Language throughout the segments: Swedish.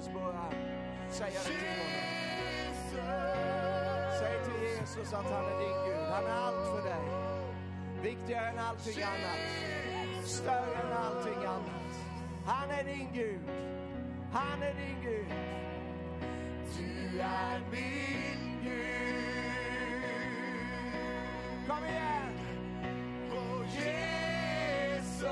Jesus, bara säga det till honom. Säg till Jesus att han är din Gud. Han är allt för dig. Viktigare än allting annat. Större än allting annat. Han är din Gud. Han är din Gud. Du är min Gud. Kom igen. Oh Jesus.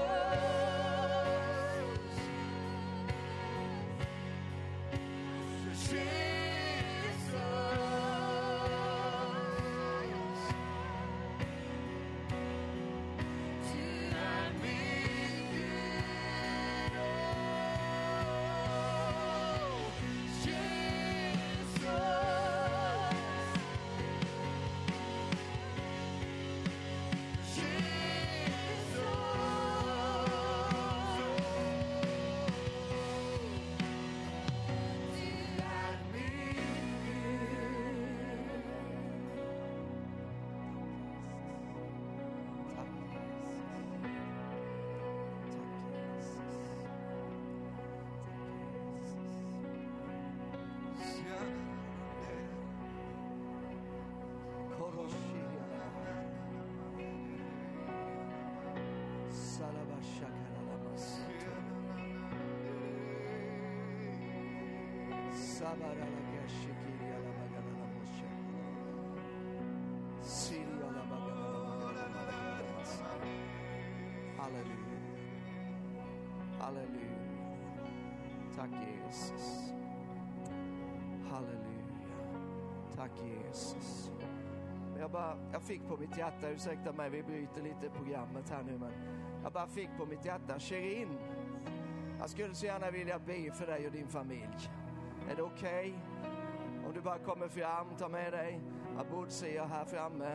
Halleluja. Halleluja. Tack Jesus. Halleluja. Tack Jesus. Jag fick på mitt hjärta, ursäkta mig, vi bryter lite programmet här nu, men jag bara fick på mitt hjärta, Sherin, jag skulle så gärna vilja be för dig och din familj. Är det okej? Om du bara kommer fram, ta med dig Abud, ser jag här framme.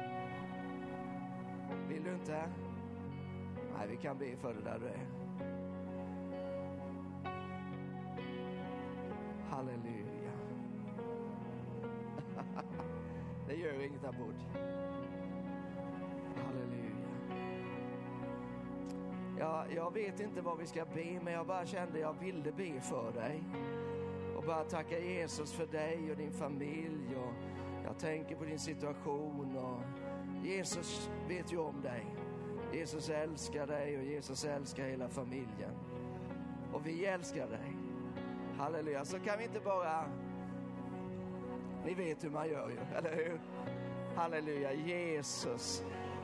Vill du inte? Nej, vi kan be för det där du är. Halleluja. Det gör inget, Abud. Halleluja. Jag vet inte vad vi ska be, men jag bara kände jag ville be för dig. Och bara tacka Jesus för dig och din familj. Och jag tänker på din situation. Och Jesus vet ju om dig. Jesus älskar dig och Jesus älskar hela familjen. Och vi älskar dig. Halleluja. Så kan vi inte bara... Ni vet hur man gör ju, eller hur? Halleluja. Jesus.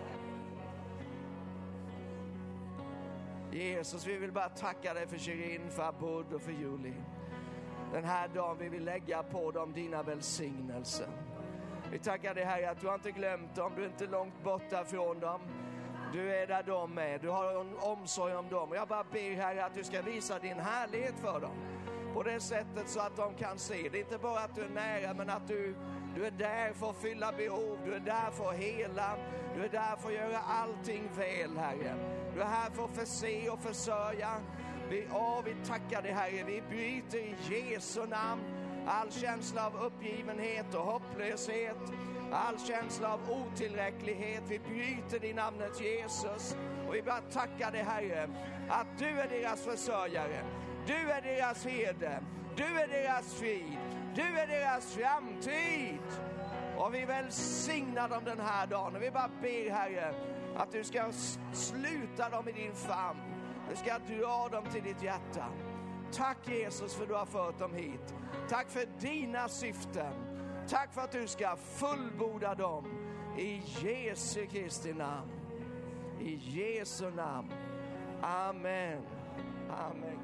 Jesus, vi vill bara tacka dig för Sherin, för Abud och för Julie. Den här dagen vi vill lägga på dem dina välsignelser. Vi tackar dig, Herre, att du har inte glömt dem. Du är inte långt borta från dem. Du är där de är. Du har en omsorg om dem. Och jag bara ber, Herre, att du ska visa din härlighet för dem. På det sättet så att de kan se. Det är inte bara att du är nära, men att du är där för att fylla behov. Du är där för att hela. Du är där för att göra allting väl, Herre. Du är här för att förse och försörja. Vi tackar dig, Herre. Vi bryter i Jesu namn all känsla av uppgivenhet och hopplöshet. All känsla av otillräcklighet. Vi bryter i namnet Jesus. Och vi bara tackar dig, Herre, att du är deras försörjare. Du är deras herde. Du är deras frid. Du är deras framtid. Och vi välsignar dem den här dagen. Och vi bara ber, Herre, att du ska sluta dem i din famn. Du ska dra dem till ditt hjärta. Tack Jesus för att du har fört dem hit. Tack för dina syften. Tack för att du ska fullborda dem. I Jesu Kristi namn. I Jesu namn. Amen. Amen.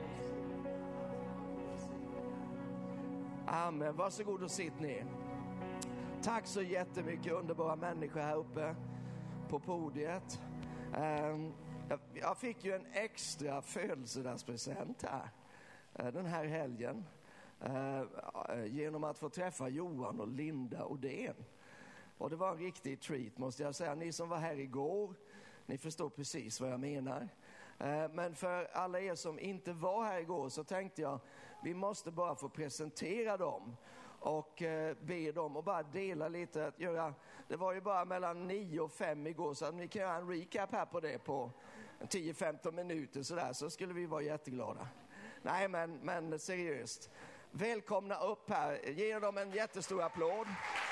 Amen. Varsågod och sitt ner. Tack så jättemycket, underbara människor här uppe på podiet. Jag fick ju en extra födelsedagspresent här den här helgen. Genom att få träffa Johan och Linda Odén. Och det var en riktig treat, måste jag säga. Ni som var här igår, ni förstår precis vad jag menar. Men för alla er som inte var här igår så tänkte jag, vi måste bara få presentera dem och be dem och bara dela lite. Det var ju bara mellan 9 och 5 igår, så att ni kan göra en recap här på det på 10-15 minuter sådär, så skulle vi vara jätteglada. Nej, men seriöst. Välkomna upp här. Ge dem en jättestor applåd.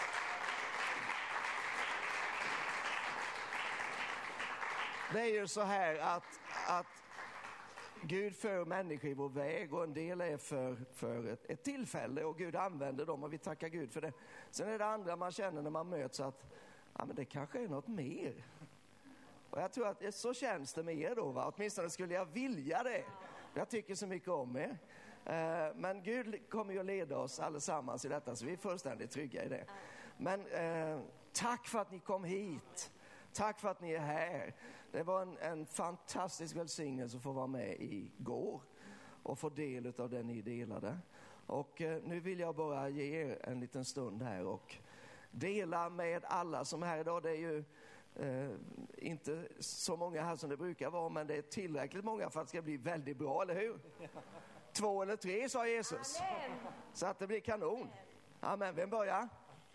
Det är ju så här att Gud för människor i vår väg, och en del är för ett tillfälle, och Gud använder dem och vi tackar Gud för det. Sen är det andra man känner när man möts att men det kanske är något mer. Och jag tror att så känns det med er då, va? Åtminstone skulle jag vilja det. Jag tycker så mycket om er. Men Gud kommer ju att leda oss allesammans i detta, så vi är fullständigt trygga i det. Men tack för att ni kom hit. Tack för att ni är här. Det var en fantastisk välsignelse att få vara med igår och få del av det ni delade. Och nu vill jag bara ge er en liten stund här och dela med alla som är här idag. Det är ju inte så många här som det brukar vara, men det är tillräckligt många för att det ska bli väldigt bra, eller hur? 2 eller 3 sa Jesus. Amen. Så att det blir kanon. Amen. Vem börjar?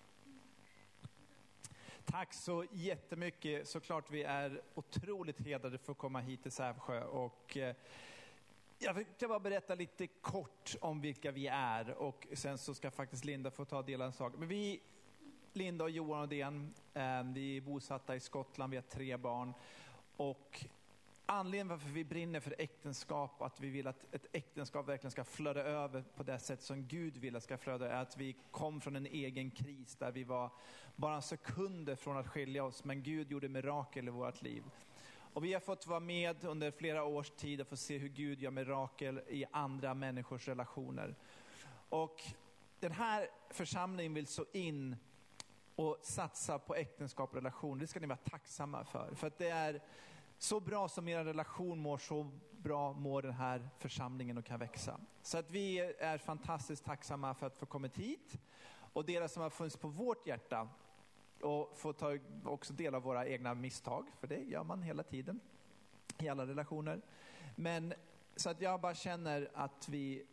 Tack så jättemycket. Såklart vi är otroligt hedrade för att komma hit till Sävsjö. Och jag ska bara berätta lite kort om vilka vi är. Och sen så ska faktiskt Linda få ta del av en sak. Men vi, Linda och Johan och Den, vi är bosatta i Skottland. Vi har 3 barn. Och anledningen varför vi brinner för äktenskap, att vi vill att ett äktenskap verkligen ska flöda över på det sätt som Gud vill att ska flöda, är att vi kom från en egen kris där vi var bara sekunder från att skilja oss, men Gud gjorde mirakel i vårt liv. Och vi har fått vara med under flera års tid och få se hur Gud gör mirakel i andra människors relationer. Och den här församlingen vill så in och satsa på äktenskap och relationer. Det ska ni vara tacksamma för att det är så bra som er relation mår, så bra mår den här församlingen och kan växa. Så att vi är fantastiskt tacksamma för att få kommit hit och deras som har funnits på vårt hjärta och få ta också del av våra egna misstag, för det gör man hela tiden i alla relationer. Men så att jag bara känner att vi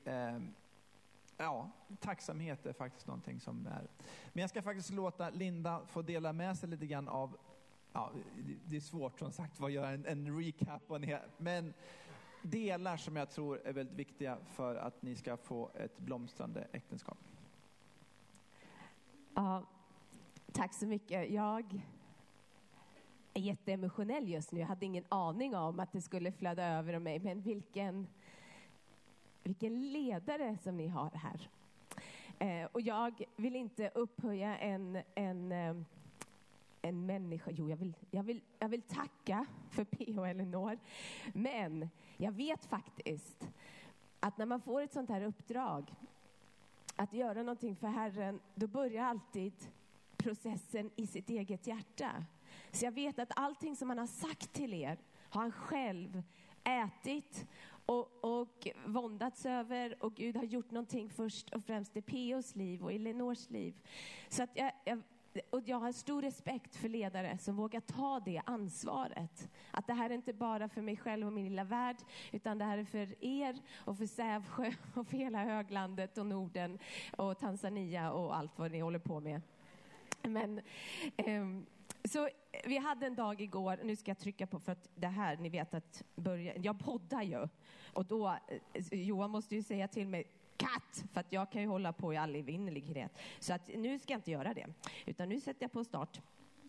tacksamhet är faktiskt någonting som är. Men jag ska faktiskt låta Linda få dela med sig lite grann av. Ja, det är svårt som sagt att göra en recap på men delar som jag tror är väldigt viktiga för att ni ska få ett blomstrande äktenskap. Ja, tack så mycket. Jag är jätteemotionell just nu. Jag hade ingen aning om att det skulle flöda över mig, men vilken ledare som ni har här. Och jag vill inte upphöja en människa. Jo, jag vill tacka för P.O. Elinor. Men jag vet faktiskt att när man får ett sånt här uppdrag att göra någonting för Herren, då börjar alltid processen i sitt eget hjärta. Så jag vet att allting som han har sagt till er har han själv ätit och våndats över, och Gud har gjort någonting först och främst i P.O.s liv och i Elinors liv. Så att jag har stor respekt för ledare som vågar ta det ansvaret. Att det här är inte bara för mig själv och min lilla värld, utan det här är för er och för Sävsjö och för hela höglandet och Norden och Tanzania och allt vad ni håller på med. Men så vi hade en dag igår, nu ska jag trycka på för att det här, ni vet att jag poddar ju, och då Johan måste ju säga till mig katt, för att jag kan ju hålla på i all evinnerlighet. Så att nu ska jag inte göra det, utan nu sätter jag på start.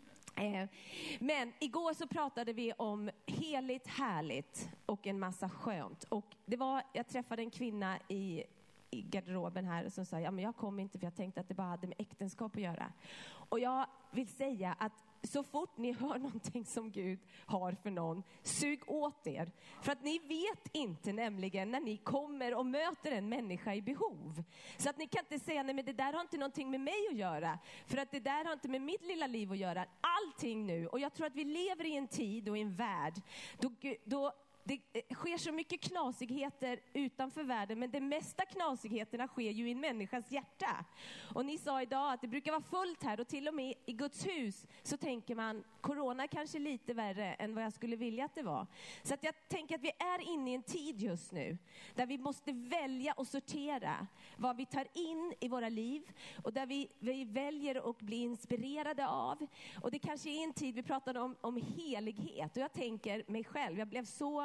Men igår så pratade vi om heligt, härligt och en massa skönt. Och jag träffade en kvinna i garderoben här som sa, ja men jag kom inte för jag tänkte att det bara hade med äktenskap att göra. Och jag vill säga att så fort ni hör någonting som Gud har för någon, sug åt er. För att ni vet inte nämligen när ni kommer och möter en människa i behov. Så att ni kan inte säga, nej men det där har inte någonting med mig att göra. För att det där har inte med mitt lilla liv att göra. Allting nu. Och jag tror att vi lever i en tid och i en värld då det sker så mycket knasigheter utanför världen, men de mesta knasigheterna sker ju i en människas hjärta. Och ni sa idag att det brukar vara fullt här, och till och med i Guds hus så tänker man, corona kanske lite värre än vad jag skulle vilja att det var. Så att jag tänker att vi är inne i en tid just nu där vi måste välja och sortera vad vi tar in i våra liv, och där vi väljer att bli inspirerade av. Och det kanske är en tid vi pratade om helighet, och jag tänker mig själv, jag blev så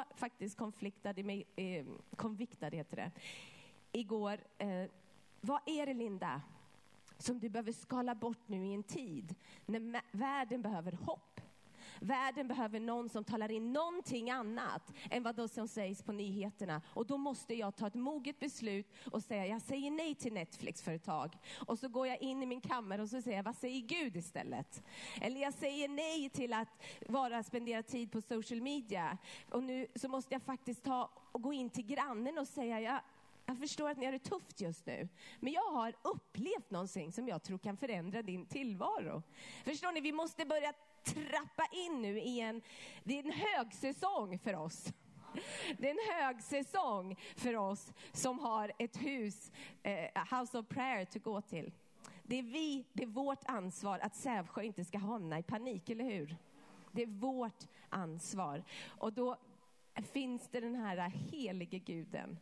faktiskt konviktad heter det, igår. Vad är det, Linda, som du behöver skala bort nu i en tid när världen behöver hopp? Världen behöver någon som talar in någonting annat än vad det som sägs på nyheterna. Och då måste jag ta ett moget beslut och säga, jag säger nej till Netflix-företag. Och så går jag in i min kammare och så säger jag, vad säger Gud istället? Eller jag säger nej till att spendera tid på social media. Och nu så måste jag faktiskt gå in till grannen och säga, jag förstår att ni har det tufft just nu. Men jag har upplevt någonting som jag tror kan förändra din tillvaro. Förstår ni, vi måste börja trappa in nu igen. Det är en högsäsong för oss. Det är en högsäsong för oss som har ett hus, House of Prayer, att gå till. Det är vårt ansvar att Sävsjö inte ska hamna i panik, eller hur? Det är vårt ansvar. Och då finns det den här helige guden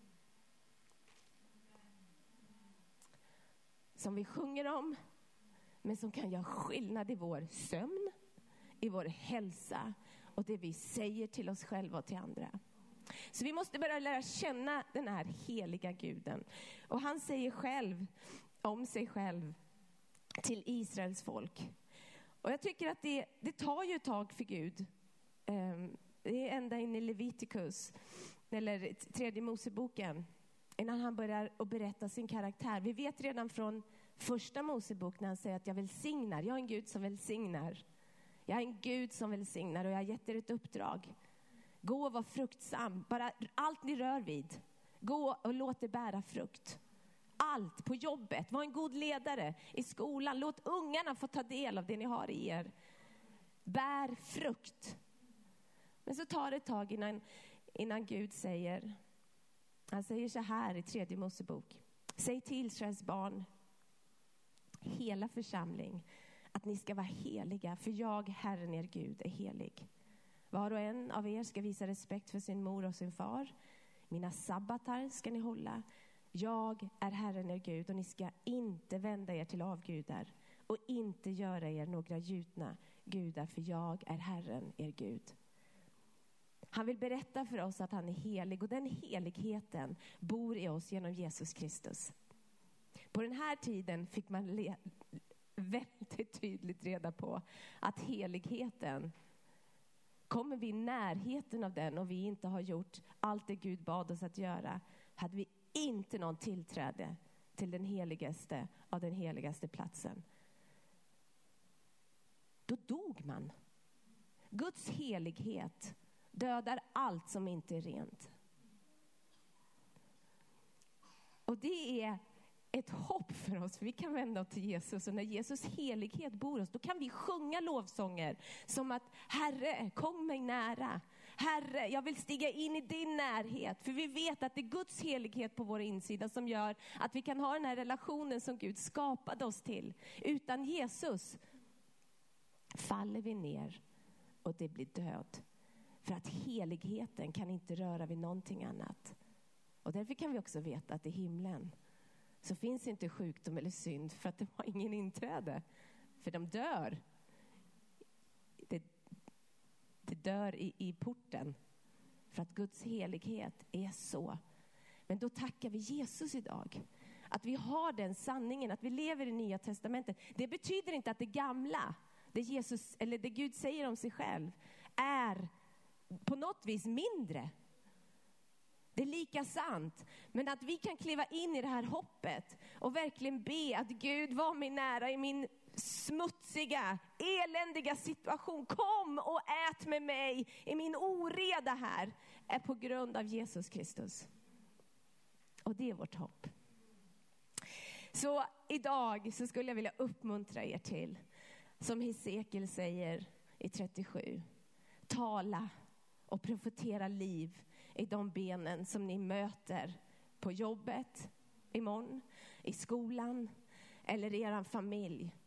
som vi sjunger om, men som kan göra skillnad i vår sömn, i vår hälsa och det vi säger till oss själva och till andra. Så vi måste börja lära känna den här heliga guden. Och han säger själv om sig själv till Israels folk. Och jag tycker att det tar ju ett tag för Gud. Det är ända in i Leviticus, eller tredje Moseboken, innan han börjar att berätta sin karaktär. Vi vet redan från första Mosebok när han säger att jag välsignar. Jag är en Gud som välsignar. Jag är en Gud som välsignar och jag har gett er ett uppdrag. Gå och var fruktsam. Bara allt ni rör vid. Gå och låt det bära frukt. Allt på jobbet. Var en god ledare i skolan. Låt ungarna få ta del av det ni har i er. Bär frukt. Men så tar det ett tag innan Gud säger. Han säger så här i tredje Mosebok. Säg till Israels barn, hela församling, att ni ska vara heliga, för jag, Herren er Gud, är helig. Var och en av er ska visa respekt för sin mor och sin far. Mina sabbatar ska ni hålla. Jag är Herren er Gud, och ni ska inte vända er till avgudar och inte göra er några gjutna gudar, för jag är Herren er Gud. Han vill berätta för oss att han är helig, och den heligheten bor i oss genom Jesus Kristus. På den här tiden fick man väldigt tydligt reda på att heligheten, kommer vi i närheten av den och vi inte har gjort allt det Gud bad oss att göra, hade vi inte någon tillträde till den heligaste av den heligaste platsen. Då dog man. Guds helighet dödar allt som inte är rent. Och det är ett hopp för oss, för vi kan vända oss till Jesus, och när Jesus helighet bor oss, då kan vi sjunga lovsånger som att Herre, kom mig nära. Herre, jag vill stiga in i din närhet, för vi vet att det är Guds helighet på vår insida som gör att vi kan ha den här relationen som Gud skapade oss till. Utan Jesus faller vi ner och det blir död. För att heligheten kan inte röra vid någonting annat. Och därför kan vi också veta att i himlen så finns inte sjukdom eller synd, för att det har ingen inträde. För de dör. Det dör i porten. För att Guds helighet är så. Men då tackar vi Jesus idag. Att vi har den sanningen, att vi lever i Nya testamentet. Det betyder inte att det gamla, det Jesus eller det Gud säger om sig själv, är på något vis mindre. Det är lika sant. Men att vi kan kliva in i det här hoppet och verkligen be att Gud var mig nära i min smutsiga, eländiga situation. Kom och ät med mig i min oreda här, är på grund av Jesus Kristus. Och det är vårt hopp. Så idag så skulle jag vilja uppmuntra er till, som Hesekiel säger i 37, tala och profetera liv i de benen som ni möter på jobbet imorgon, i skolan eller i er familj.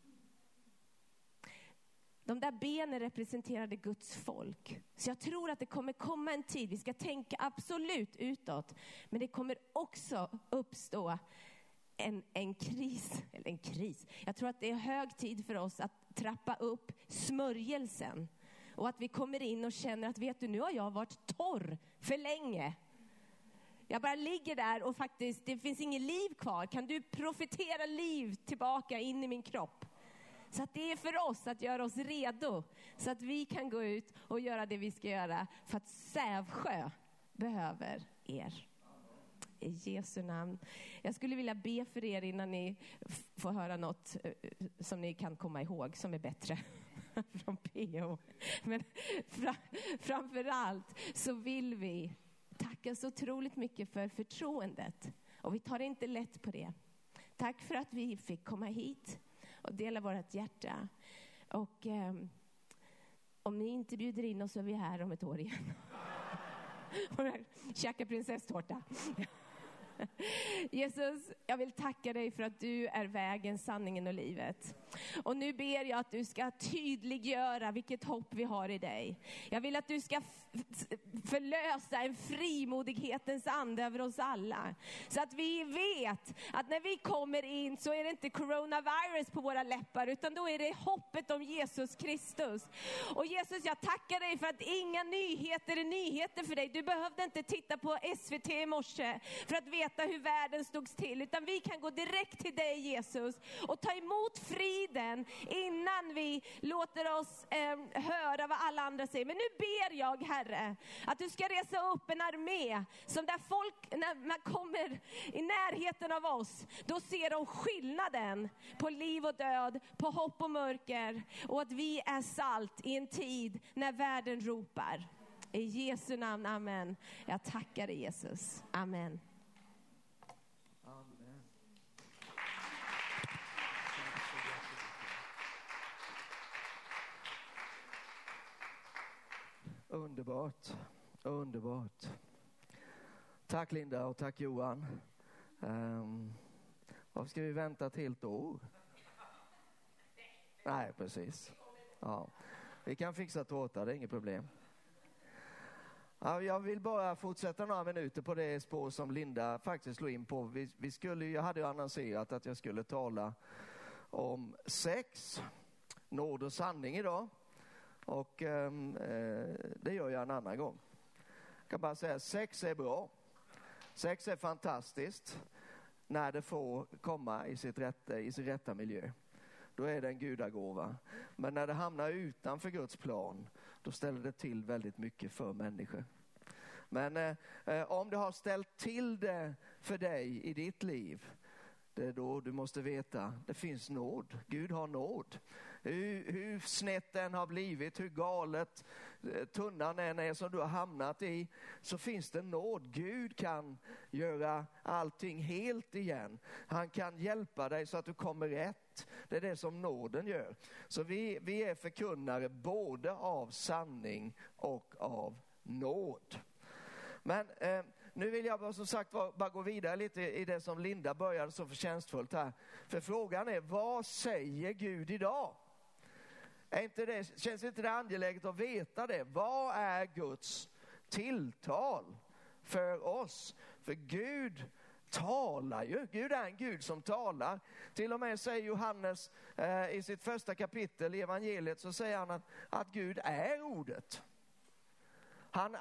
De där benen representerade Guds folk. Så jag tror att det kommer komma en tid, vi ska tänka absolut utåt, men det kommer också uppstå en kris, eller en kris. Jag tror att det är hög tid för oss att trappa upp smörjelsen. Och att vi kommer in och känner att vet du, nu har jag varit torr för länge. Jag bara ligger där och faktiskt, det finns ingen liv kvar. Kan du profetera liv tillbaka in i min kropp? Så att det är för oss att göra oss redo. Så att vi kan gå ut och göra det vi ska göra. För att Sävsjö behöver er. I Jesu namn. Jag skulle vilja be för er innan ni får höra något som ni kan komma ihåg som är bättre från PO. Men framförallt så vill vi tacka så otroligt mycket för förtroendet. Och vi tar inte lätt på det. Tack för att vi fick komma hit och dela vårt hjärta. Och om ni inte bjuder in oss så är vi här om ett år igen. Käka prinsesstårta. Jesus, jag vill tacka dig för att du är vägen, sanningen och livet. Och nu ber jag att du ska tydliggöra vilket hopp vi har i dig. Jag vill att du ska förlösa en frimodighetens ande över oss alla. Så att vi vet att när vi kommer in så är det inte coronavirus på våra läppar, utan då är det hoppet om Jesus Kristus. Och Jesus, jag tackar dig för att inga nyheter är nyheter för dig. Du behövde inte titta på SVT i morse för att veta hur världen stod still, utan vi kan gå direkt till dig, Jesus, och ta emot friden innan vi låter oss höra vad alla andra säger. Men nu ber jag, Herre, att du ska resa upp en armé som där folk, när man kommer i närheten av oss, då ser de skillnaden på liv och död, på hopp och mörker, och att vi är salt i en tid när världen ropar. I Jesu namn, amen. Jag tackar dig, Jesus. Amen. Amen. Underbart, underbart. Tack Linda och tack Johan. Varför ska vi vänta ett helt år? Nej, precis. Ja. Vi kan fixa tårta, det är inget problem. Ja, jag vill bara fortsätta några minuter på det spår som Linda faktiskt slog in på. Jag hade ju annonserat att jag skulle tala om sex, nåd och sanning idag. Och det gör jag en annan gång. Jag kan bara säga, sex är bra. Sex är fantastiskt när det får komma i sin rätta miljö. Då är det en gudagåva. Men när det hamnar utanför Guds plan, då ställer det till väldigt mycket för människor. Men om det har ställt till det för dig i ditt liv, det är då du måste veta, det finns nåd. Gud har nåd. Hur snett den har blivit, hur galet tunnan än är som du har hamnat i, så finns det nåd. Gud kan göra allting helt igen. Han kan hjälpa dig så att du kommer rätt. Det är det som nåden gör. Så vi är förkunnare både av sanning och av nåd. Men nu vill jag som sagt bara gå vidare lite i det som Linda började så förtjänstfullt här. För frågan är, vad säger Gud idag? Känns inte det angeläget att veta det? Vad är Guds tilltal för oss? För Gud talar ju. Gud är en Gud som talar. Till och med säger Johannes i sitt första kapitel i evangeliet, så säger han att Gud är ordet. Han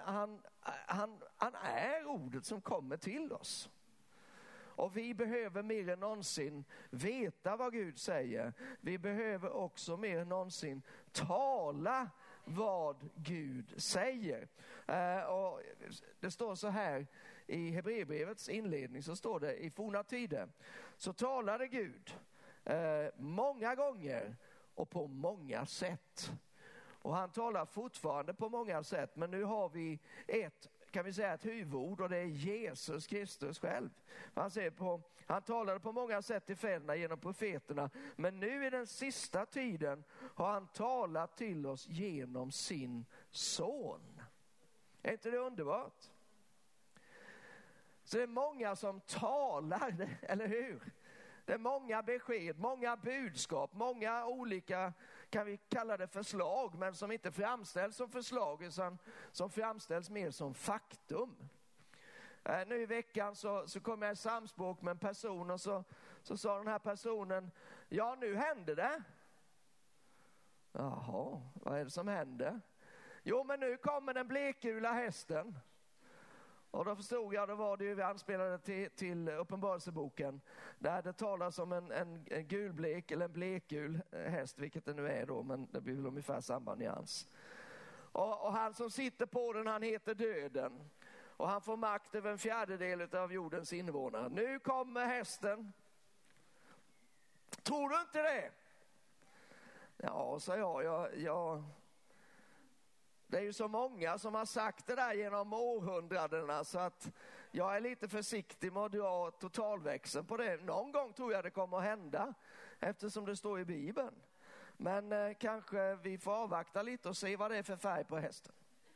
är ordet som kommer till oss. Och vi behöver mer än någonsin veta vad Gud säger. Vi behöver också mer än någonsin tala vad Gud säger. Och det står så här i Hebreerbrevets inledning, så står det: i forna tider så talade Gud många gånger och på många sätt. Och han talar fortfarande på många sätt, men nu har vi ett huvudord, och det är Jesus Kristus själv. Han talade på många sätt till fäderna genom profeterna, men nu i den sista tiden har han talat till oss genom sin son. Är inte det underbart? Så det är många som talar, eller hur? Det är många besked, många budskap, många olika, kan vi kalla det, förslag, men som inte framställs som förslag utan som framställs mer som faktum. Nu i veckan så kom jag i samspråk med en person, och så sa den här personen: ja, nu händer det. Jaha, vad är det som händer? Jo, men nu kommer den blekgula hästen. Och då förstod jag, då var det ju vi anspelade till Uppenbarelseboken. Där det talas om en gulblek eller en blekgul häst, vilket det nu är då, men det blir väl ungefär samma nyans. Och han som sitter på den, han heter Döden. Och han får makt över 1/4 av jordens invånare. Nu kommer hästen. Tror du inte det? Ja, sa jag. Det är ju så många som har sagt det där genom århundradena, så att jag är lite försiktig med att dra totalväxeln på det. Någon gång tror jag det kommer att hända, eftersom det står i Bibeln. Men kanske vi får avvakta lite och se vad det är för färg på hästen.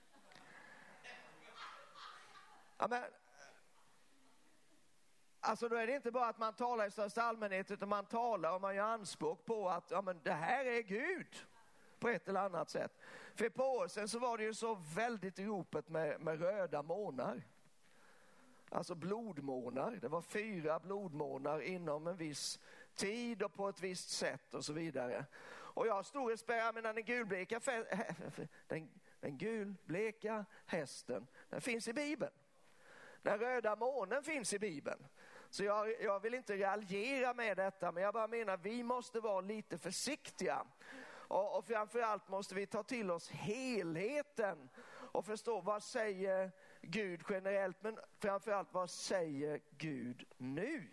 Ja, men, alltså då är det inte bara att man talar i största allmänhet, utan man talar och man gör anspråk på att men det här är Gud på ett eller annat sätt. För på år sedan så var det ju så väldigt ropet med röda månar. Alltså blodmånar. Det var 4 blodmånar inom en viss tid och på ett visst sätt och så vidare. Och jag stod och spärrade, men den gulbleka hästen, den finns i Bibeln. Den röda månen finns i Bibeln. Så jag vill inte raljera med detta, men jag bara menar vi måste vara lite försiktiga. Och framförallt måste vi ta till oss helheten och förstå vad säger Gud generellt, men framförallt vad säger Gud nu?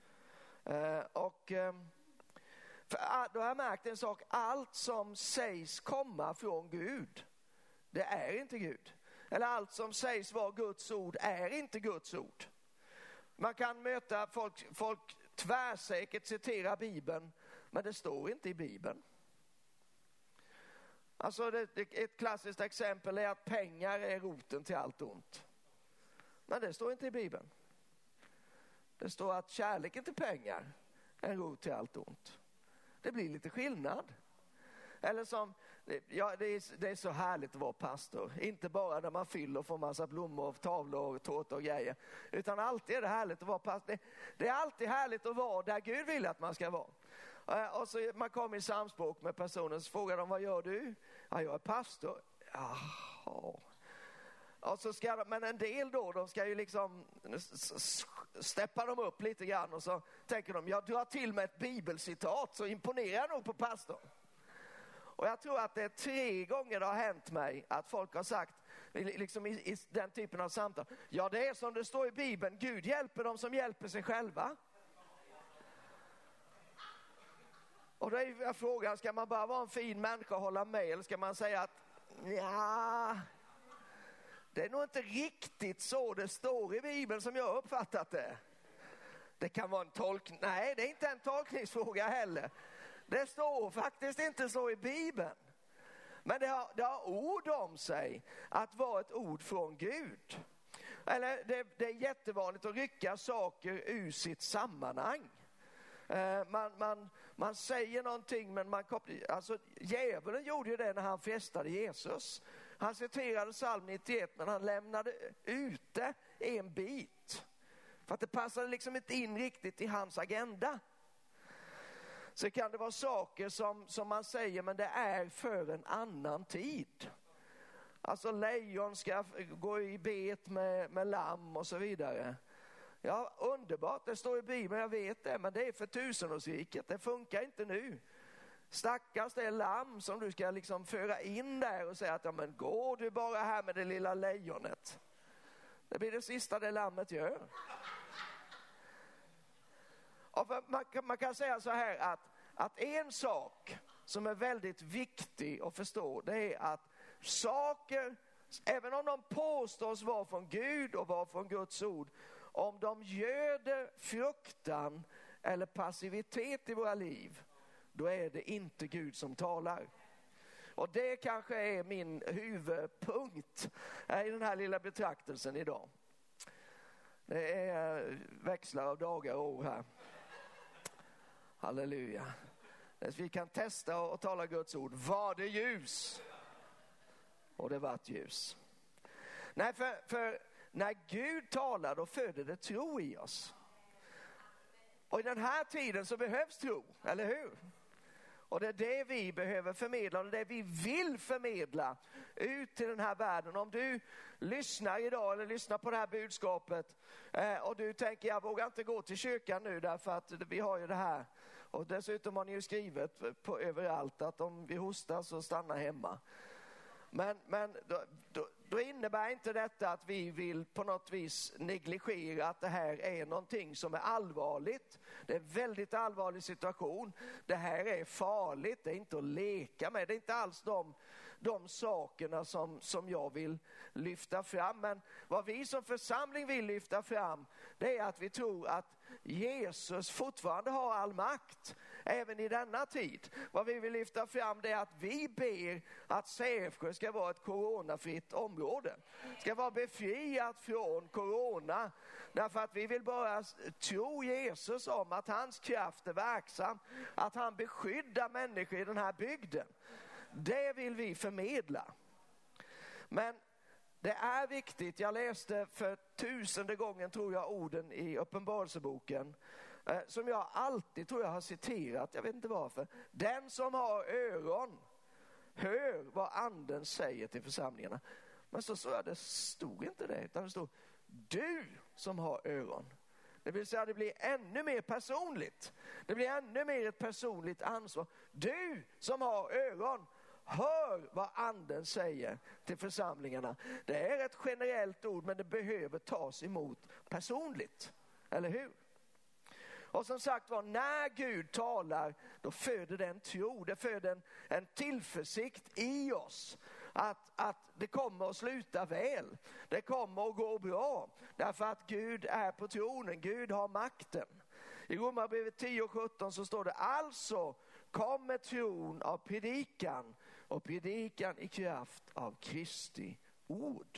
För då har jag märkt en sak, allt som sägs komma från Gud, det är inte Gud. Eller allt som sägs vara Guds ord är inte Guds ord. Man kan möta folk tvärsäkert citera Bibeln, men det står inte i Bibeln. Alltså ett klassiskt exempel är att pengar är roten till allt ont. Men det står inte i Bibeln. Det står att kärleken till pengar är en rot till allt ont. Det blir lite skillnad. Eller som, ja, det är så härligt att vara pastor. Inte bara när man fyller och får massa blommor, tavlor, tårtor och grejer. Utan alltid är det härligt att vara pastor. Det är alltid härligt att vara där Gud vill att man ska vara. Och så man kommer i samspråk med personen, så frågar de, vad gör du? Ja, jag är pastor. Jaha. Och så men en del då, de ska ju liksom steppa dem upp lite grann, och så tänker de, jag drar till med ett bibelcitat så imponerar jag nog på pastorn. Och jag tror att det är 3 gånger det har hänt mig att folk har sagt, liksom i den typen av samtal, ja, det är som det står i Bibeln, Gud hjälper dem som hjälper sig själva. Och då är frågan, ska man bara vara en fin människa och hålla med, eller ska man säga att ja, det är nog inte riktigt så det står i Bibeln som jag har uppfattat det. Det kan vara en tolkning. Nej, det är inte en tolkningsfråga heller. Det står faktiskt inte så i Bibeln. Men det har ord om sig att vara ett ord från Gud. Eller det är jättevanligt att rycka saker ur sitt sammanhang. Man säger någonting, men alltså djävulen gjorde ju det när han frestade Jesus. Han citerade psalm 91, men han lämnade ute en bit. För att det passade liksom inte in riktigt i hans agenda. Så kan det vara saker som man säger, men det är för en annan tid. Alltså lejon ska gå i bet med lamm och så vidare. Ja, underbart, det står i Bibeln, jag vet det, men det är för 1000-årsriket, det funkar inte nu. Stackars det lamm som du ska liksom föra in där och säga att ja, men går du bara här med det lilla lejonet. Det blir det sista det lammet gör. Och man kan säga så här att en sak som är väldigt viktig att förstå, det är att saker, även om de påstås vara från Gud och vara från Guds ord, om de göder fruktan eller passivitet i våra liv, då är det inte Gud som talar. Och det kanske är min huvudpunkt i den här lilla betraktelsen idag. Det är växlar av dagar och år här. Halleluja. Vi kan testa och tala Guds ord. Var det ljus? Och det var ett ljus. Nej, för när Gud talar, då föder det tro i oss. Och i den här tiden så behövs tro, eller hur? Och det är det vi behöver förmedla, och det är det vi vill förmedla ut till den här världen. Om du lyssnar idag eller lyssnar på det här budskapet och du tänker, jag vågar inte gå till kyrkan nu därför att vi har ju det här. Och dessutom har ni ju skrivit på överallt att om vi hostar så stanna hemma. Men då innebär inte detta att vi vill på något vis negligera att det här är någonting som är allvarligt. Det är en väldigt allvarlig situation. Det här är farligt, det är inte att leka med. Det är inte alls de sakerna som jag vill lyfta fram. Men vad vi som församling vill lyfta fram, det är att vi tror att Jesus fortfarande har all makt. Även i denna tid. Vad vi vill lyfta fram, det är att vi ber att Sävsjö ska vara ett coronafritt område. Ska vara befriat från corona. Därför att vi vill bara tro Jesus om att hans kraft är verksam. Att han beskyddar människor i den här bygden. Det vill vi förmedla. Men det är viktigt, jag läste för 1000:e gången tror jag orden i Uppenbarelseboken. Som jag alltid tror jag har citerat, jag vet inte varför. Den som har öron hör vad anden säger till församlingarna. Men så det stod inte det, utan det stod du som har öron. Det vill säga det blir ännu mer personligt. Det blir ännu mer ett personligt ansvar. Du som har öron, hör vad anden säger till församlingarna. Det är ett generellt ord, men det behöver tas emot personligt. Eller hur? Och som sagt var, när Gud talar, då föder det en tro. Det föder en tillförsikt i oss. Att det kommer att sluta väl. Det kommer att gå bra. Därför att Gud är på tronen. Gud har makten. I Romarbrevet 10:17 så står det, alltså kommer tron av predikan, och predikan i kraft av Kristi ord.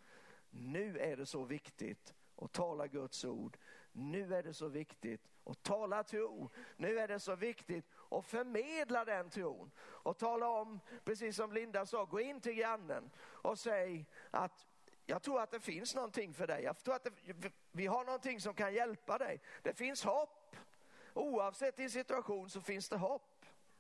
Nu är det så viktigt att tala Guds ord. Nu är det så viktigt att tala tro. Nu är det så viktigt att förmedla den tron. Och tala om, precis som Linda sa, gå in till grannen och säg att jag tror att det finns någonting för dig. Jag tror att vi har någonting som kan hjälpa dig. Det finns hopp. Oavsett din situation så finns det hopp.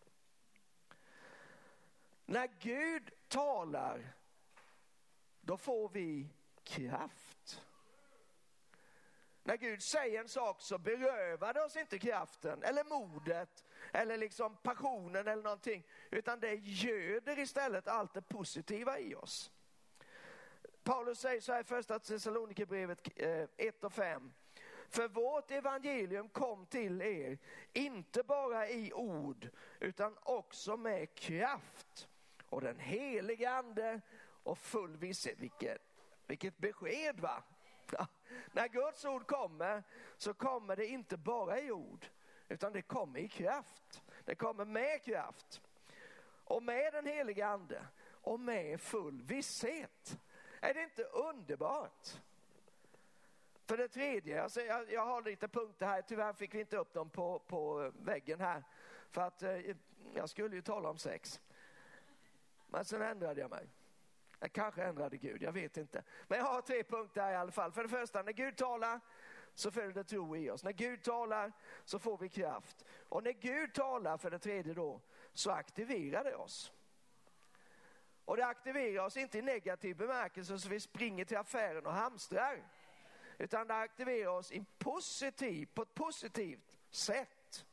När Gud talar, då får vi kraft. När Gud säger en sak så berövar det oss inte kraften eller modet eller liksom passionen eller någonting, utan det göder istället allt det positiva i oss. Paulus säger så här i första Thessalonikerbrevet 1:5. För vårt evangelium kom till er inte bara i ord utan också med kraft och den heliga ande och full visshet. Vilket besked, va? När Guds ord kommer så kommer det inte bara i ord utan det kommer i kraft. Det kommer med kraft och med den heliga ande och med full visshet. Är det inte underbart? För det tredje, alltså jag har lite punkter här. Tyvärr fick vi inte upp dem på väggen här. För att jag skulle ju tala om sex. Men sen ändrade jag mig. Jag kanske ändrade Gud, jag vet inte. Men jag har 3 punkter här i alla fall. För det första, när Gud talar så följer det tro i oss. När Gud talar så får vi kraft. Och när Gud talar, för det tredje då, så aktiverar det oss. Och det aktiverar oss inte i negativ bemärkelse så vi springer till affären och hamstrar. Utan det aktiverar oss på ett positivt sätt.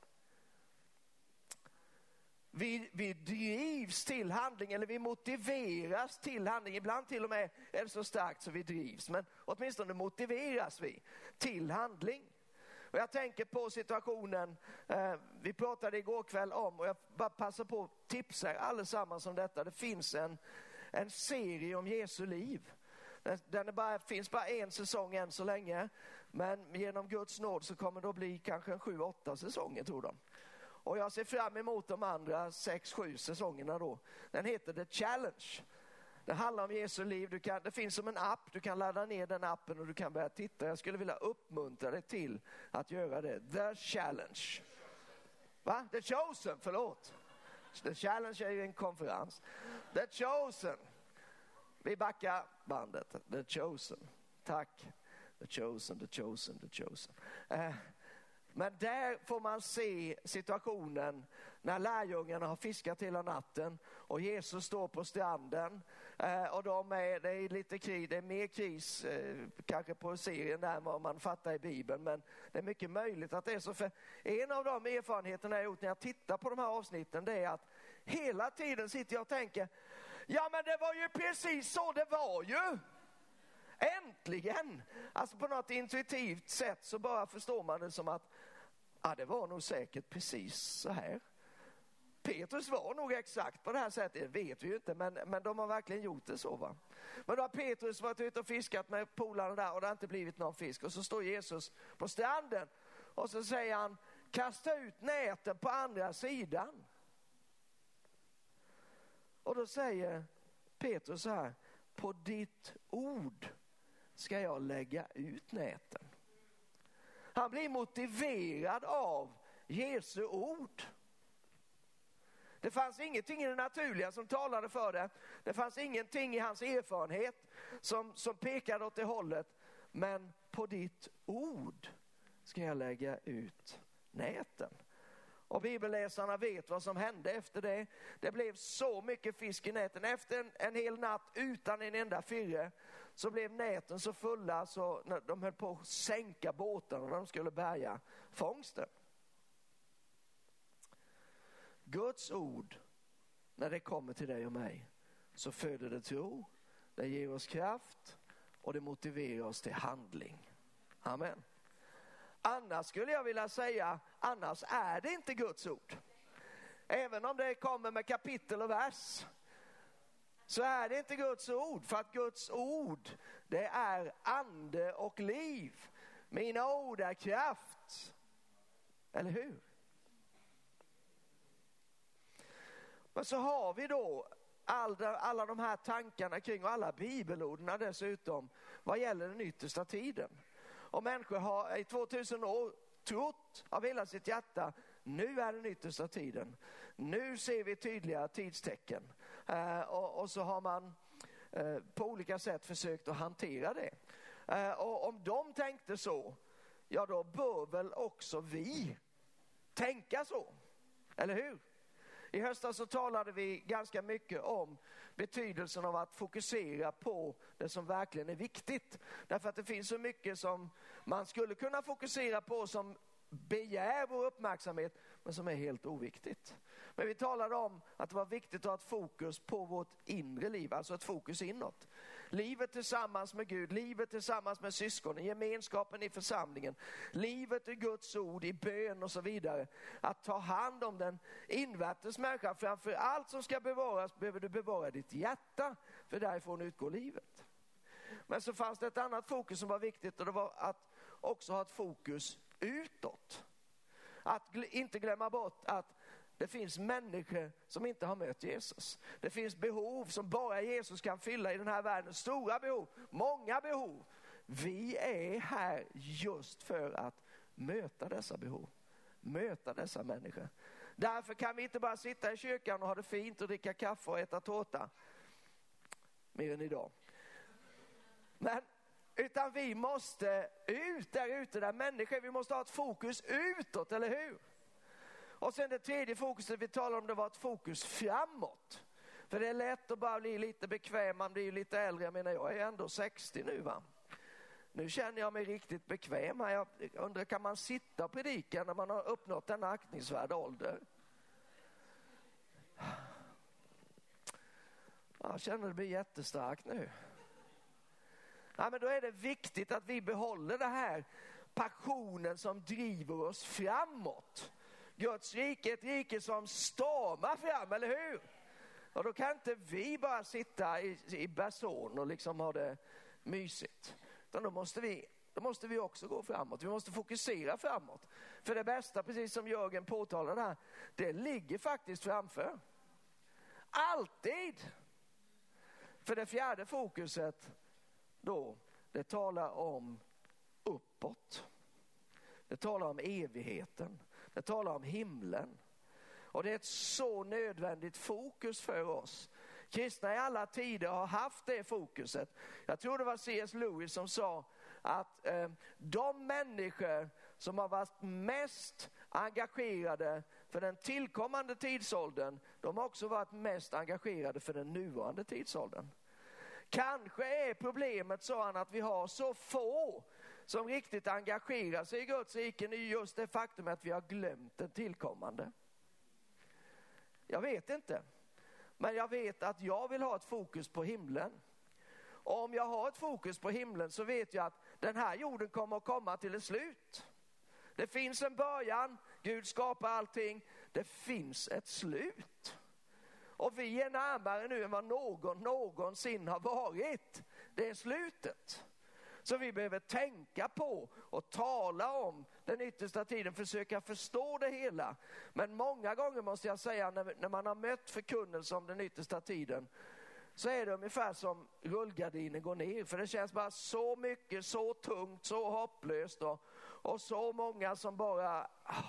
Vi drivs till handling, eller vi motiveras till handling. Ibland till och med är det så starkt så vi drivs. Men åtminstone motiveras vi till handling. Och jag tänker på situationen, vi pratade igår kväll om, och jag bara passar på att tipsa er allesammans om detta. Det finns en serie om Jesu liv. Finns bara 1 säsong än så länge. Men genom Guds nåd så kommer det att bli kanske 7-8 säsonger, tror de. Och jag ser fram emot de andra 6-7 säsongerna då. Den heter The Challenge. Det handlar om Jesu liv. Det finns som en app. Du kan ladda ner den appen och du kan börja titta. Jag skulle vilja uppmuntra dig till att göra det. The Challenge. Va? The Chosen, förlåt. The Challenge är ju en konferens. The Chosen. Vi backar bandet. The Chosen. Tack. The Chosen, The Chosen, The Chosen. Men där får man se situationen när lärjungarna har fiskat hela natten och Jesus står på stranden. Och det är lite kris, det är mer kris kanske på serien där än vad man fattar i Bibeln. Men det är mycket möjligt att det är så. För en av de erfarenheterna jag gjort när jag tittar på de här avsnitten, det är att hela tiden sitter jag och tänker, ja men det var ju precis så det var ju. Äntligen! Alltså på något intuitivt sätt så bara förstår man det som att det var nog säkert precis så här. Petrus var nog exakt på det här sättet, det vet vi ju inte, men de har verkligen gjort det så, va. Men då har Petrus varit ute och fiskat med polarna där och det har inte blivit någon fisk. Och så står Jesus på stranden och så säger han, kasta ut näten på andra sidan. Och då säger Petrus så här, på ditt ord ska jag lägga ut näten. Han blir motiverad av Jesu ord. Det fanns ingenting i det naturliga som talade för det. Det fanns ingenting i hans erfarenhet som pekade åt det hållet. Men på ditt ord ska jag lägga ut näten. Och bibelläsarna vet vad som hände efter det. Det blev så mycket fisk i näten. Efter en hel natt utan en enda firre så blev näten så fulla så de höll på att sänka båtarna när de skulle bärga fångsten. Guds ord, när det kommer till dig och mig, så föder det tro, det ger oss kraft och det motiverar oss till handling. Amen. Annars skulle jag vilja säga, annars är det inte Guds ord. Även om det kommer med kapitel och vers, så är det inte Guds ord. För att Guds ord, det är ande och liv. Mina ord är kraft. Eller hur? Men så har vi då alla de här tankarna kring och alla bibelorden dessutom vad gäller den yttersta tiden. Och människor har i 2000 år trott av hela sitt hjärta, nu är den yttersta tiden. Nu ser vi tydliga tidstecken. Och så har man på olika sätt försökt att hantera det. Och om de tänkte så, ja då bör väl också vi tänka så. Eller hur? I höstas så talade vi ganska mycket om betydelsen av att fokusera på det som verkligen är viktigt. Därför att det finns så mycket som man skulle kunna fokusera på som begär vår uppmärksamhet men som är helt oviktigt. Men vi talade om att det var viktigt att ha ett fokus på vårt inre liv, alltså ett fokus inåt. Livet tillsammans med Gud, livet tillsammans med syskonen, gemenskapen i församlingen, livet i Guds ord, i bön och så vidare. Att ta hand om den invärtes människan. Framför allt som ska bevaras behöver du bevara ditt hjärta, för därifrån utgår livet. Men så fanns det ett annat fokus som var viktigt, och det var att också ha ett fokus utåt. Att inte glömma bort att det finns människor som inte har mött Jesus. Det finns behov som bara Jesus kan fylla i den här världen. Stora behov, många behov. Vi är här just för att möta dessa behov. Möta dessa människor. Därför kan vi inte bara sitta i kyrkan och ha det fint och dricka kaffe och äta tårta. Mer än idag. Utan vi måste ut där ute där människor. Vi måste ha ett fokus utåt, eller hur? Och sen det tredje fokuset vi talar om, det var ett fokus framåt. För det är lätt att bara bli lite bekväm. Man blir ju lite äldre. Jag menar, jag är ändå 60 nu, va? Nu känner jag mig riktigt bekväm här. Jag undrar, kan man sitta och predika när man har uppnått en aktningsvärd ålder? Jag känner det blir jättestarkt nu. Ja, men då är det viktigt att vi behåller det här passionen som driver oss framåt. Guds rike är ett rike som stormar fram, eller hur? Och då kan inte vi bara sitta i bason och liksom ha det mysigt. Utan då måste vi också gå framåt. Vi måste fokusera framåt. För det bästa, precis som Jörgen påtalade här, det ligger faktiskt framför. Alltid! För det fjärde fokuset då, det talar om uppåt. Det talar om evigheten. Det talar om himlen. Och det är ett så nödvändigt fokus för oss. Kristna i alla tider har haft det fokuset. Jag tror det var C.S. Lewis som sa att de människor som har varit mest engagerade för den tillkommande tidsåldern, de har också varit mest engagerade för den nuvarande tidsåldern. Kanske är problemet så att vi har så få som riktigt engagerar sig i Guds rike, är just det faktum att vi har glömt den tillkommande. Jag vet inte. Men jag vet att jag vill ha ett fokus på himlen. Och om jag har ett fokus på himlen så vet jag att den här jorden kommer att komma till ett slut. Det finns en början, Gud skapar allting, det finns ett slut. Och vi är närmare nu än vad någonsin har varit. Det är slutet. Så vi behöver tänka på och tala om den yttersta tiden, försöka förstå det hela. Men många gånger måste jag säga, när man har mött förkunnelse om den yttersta tiden, så är det ungefär som rullgardinen går ner. För det känns bara så mycket, så tungt, så hopplöst och så många som bara...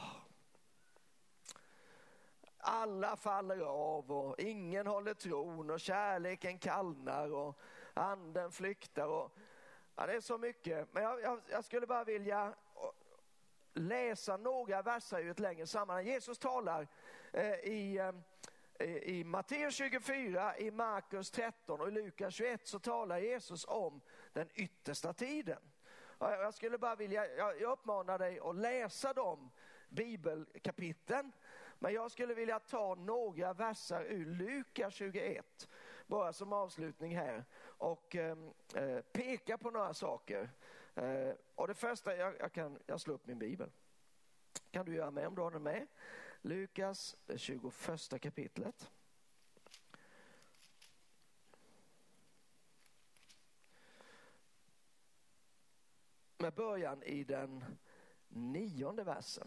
Alla faller av och ingen håller tron och kärleken kallnar och anden flyktar. Och, ja, det är så mycket. Men jag skulle bara vilja läsa några verser ur ett längre sammanhang. Jesus talar i Matteus 24, i Markus 13 och i Lukas 21 så talar Jesus om den yttersta tiden. Jag skulle bara vilja, jag uppmanar dig att läsa de bibelkapiteln. Men jag skulle vilja ta några verser ur Lukas 21 bara som avslutning här och peka på några saker. Och det första, jag slår upp min bibel. Kan du göra med om du har den med? Lukas 21 kapitlet. Med början i den 9:e versen.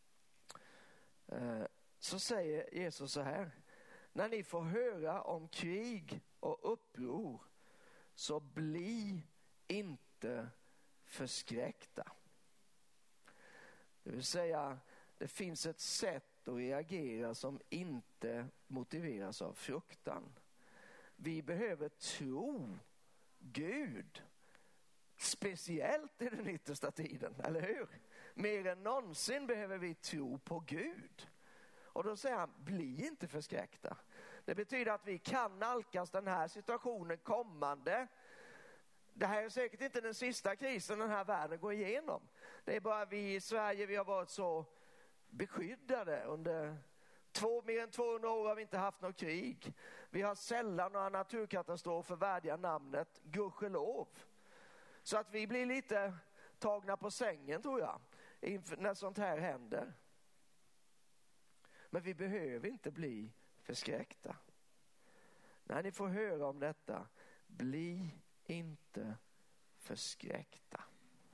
Så säger Jesus så här: när ni får höra om krig och uppror, så bli inte förskräckta. Det vill säga, det finns ett sätt att reagera som inte motiveras av fruktan. Vi behöver tro Gud, speciellt i den yttersta tiden, eller hur? Mer än någonsin behöver vi tro på Gud. Och då säger han, bli inte förskräckta. Det betyder att vi kan nalkas den här situationen kommande. Det här är säkert inte den sista krisen den här världen går igenom. Det är bara vi i Sverige, vi har varit så beskyddade under mer än 200 år har vi inte haft något krig. Vi har sällan några naturkatastrofer värdiga namnet, gudskelov. Så att vi blir lite tagna på sängen, tror jag, när sånt här händer. Men vi behöver inte bli förskräckta. När ni får höra om detta, bli inte förskräckta.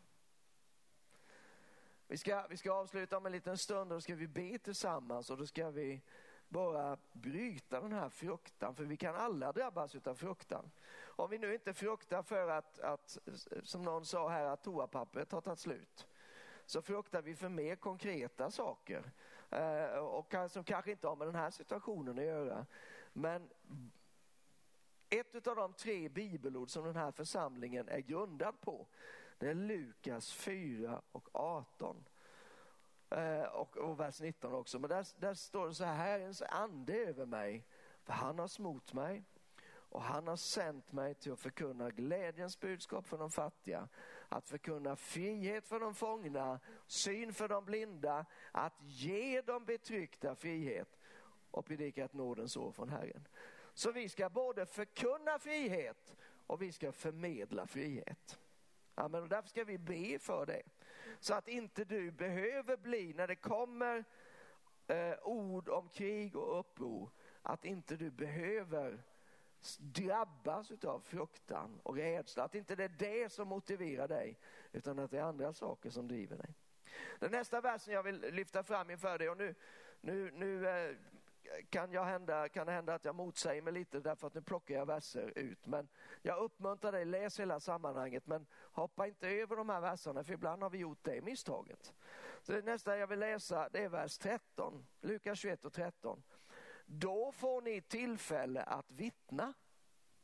Vi ska avsluta om en liten stund och då ska vi be tillsammans och då ska vi bara bryta den här fruktan, för vi kan alla drabbas av fruktan. Om vi nu inte fruktar för att som någon sa här, att toapappret har tagit slut, så fruktar vi för mer konkreta saker och som kanske inte har med den här situationen att göra. Men ett av de 3 bibelord som den här församlingen är grundad på, det är Lukas 4 och 18 och vers 19 också. Men där står det så här: Herrens ande över mig, för han har smort mig och han har sänt mig till att förkunna glädjens budskap för de fattiga, att förkunna frihet för de fångna, syn för de blinda, att ge de betryckta frihet och predika ett nådens år från Herren. Så vi ska både förkunna frihet och vi ska förmedla frihet. Amen. Och därför ska vi be för det. Så att inte du behöver bli, när det kommer ord om krig och uppror, att inte du behöver drabbas av fruktan och rädsla. Att inte det är det som motiverar dig, utan att det är andra saker som driver dig. Den nästa versen jag vill lyfta fram inför dig, och nu kan det hända att jag motsäger mig lite, därför att nu plockar jag verser ut. Men jag uppmuntrar dig, läs hela sammanhanget, men hoppa inte över de här verserna, för ibland har vi gjort det misstaget. Så det nästa jag vill läsa, det är vers 13, Lukas 21 och 13. Då får ni tillfälle att vittna.